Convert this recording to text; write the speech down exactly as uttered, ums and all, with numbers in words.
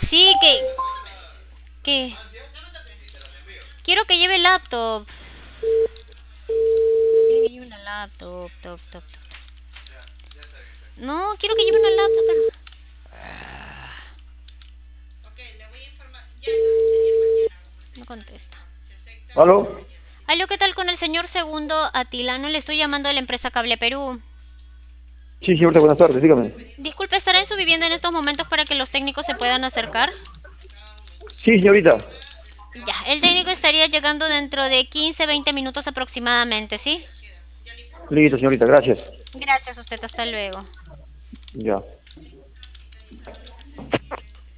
Sí, que... que... Quiero que lleve laptop. Quiero que lleve una laptop, top, top, top. No, quiero que lleve una laptop, pero... No contesta. ¿Aló? Aló, ¿qué tal con el señor Segundo Atilano? Le estoy llamando de la empresa Cable Perú. Sí, señorita, buenas tardes, dígame. Disculpe, ¿estará en su vivienda en estos momentos para que los técnicos se puedan acercar? Sí, señorita. Ya, el técnico estaría llegando dentro de quince, veinte minutos aproximadamente, ¿sí? Listo, señorita, gracias. Gracias a usted, hasta luego. Ya.